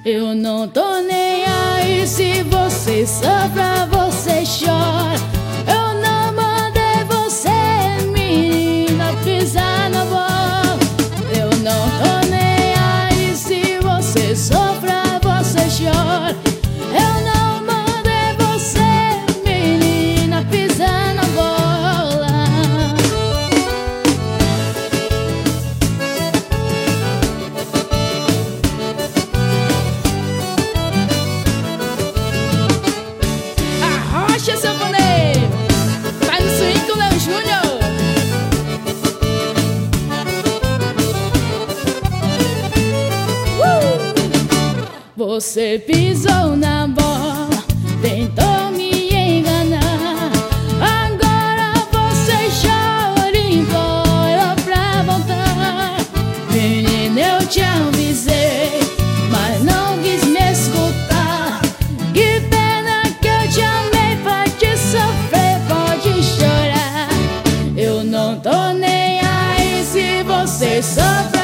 Eu não tô nem aí se você sofre, você chora. Eu não mandei você, menina, pisar na bola. Eu não tô nem aí se você sofre, você chora. Eu não mandei você, menina, pisar na bola. Arrocha, sanfoneiro, vai no swing com o Léo Júnior. Você pisou na bola, tentou me enganar. Agora você chora e implora pra voltar. Menina, eu te avisei, mas não quis me escutar. Que pena que eu te amei, pode sofrer, pode chorar. Eu não tô nem aí se você sofre.